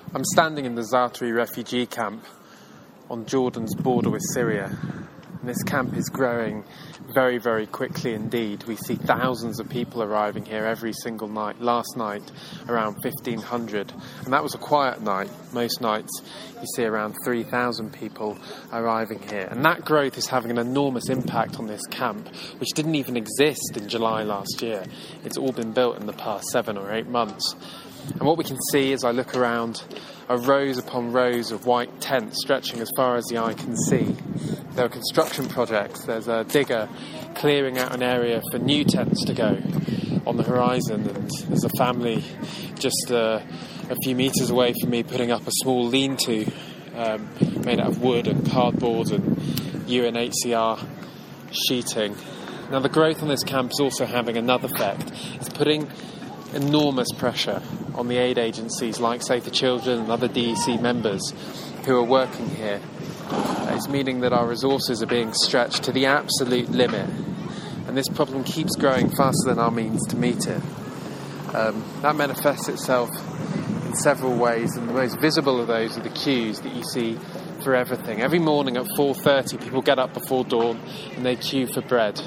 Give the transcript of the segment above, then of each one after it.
I'm standing in the Zaatari refugee camp on Jordan's border with Syria. And this camp is growing very, very quickly indeed. We see thousands of people arriving here every single night. Last night, around 1,500. And that was a quiet night. Most nights, you see around 3,000 people arriving here. And that growth is having an enormous impact on this camp, which didn't even exist in July last year. It's all been built in the past 7 or 8 months. And what we can see as I look around are rows upon rows of white tents stretching as far as the eye can see. There are construction projects. There's a digger clearing out an area for new tents to go on the horizon, and there's a family just a few metres away from me putting up a small lean-to made out of wood and cardboard and UNHCR sheeting. Now the growth on this camp is also having another effect. It's putting enormous pressure on the aid agencies like Save the Children and other DEC members who are working here. It's meaning that our resources are being stretched to the absolute limit, and this problem keeps growing faster than our means to meet it. That manifests itself in several ways, and the most visible of those are the queues that you see for everything. Every morning at 4:30 people get up before dawn and they queue for bread.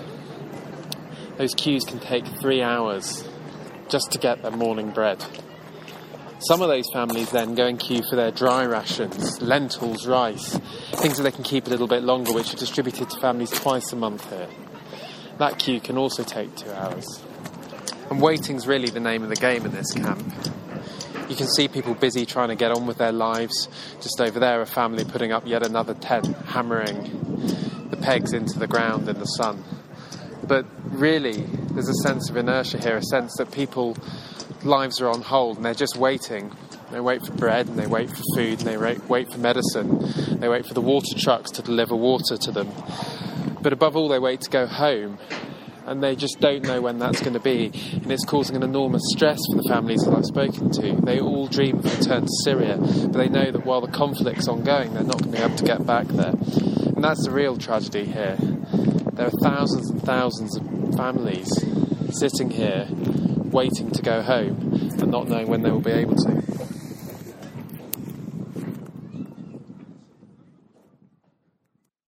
Those queues can take 3 hours just to get their morning bread. Some of those families then go and queue for their dry rations, lentils, rice, things that they can keep a little bit longer, which are distributed to families twice a month here. That queue can also take 2 hours. And waiting's really the name of the game in this camp. You can see people busy trying to get on with their lives. Just over there, a family putting up yet another tent, hammering the pegs into the ground in the sun. But really, there's a sense of inertia here, a sense that people's lives are on hold and they're just waiting. They wait for bread and they wait for food and they wait for medicine. They wait for the water trucks to deliver water to them. But above all, they wait to go home. And they just don't know when that's going to be. And it's causing an enormous stress for the families that I've spoken to. They all dream of return to Syria, but they know that while the conflict's ongoing, they're not going to be able to get back there. And that's the real tragedy here. There are thousands and thousands of families sitting here waiting to go home and not knowing when they will be able to.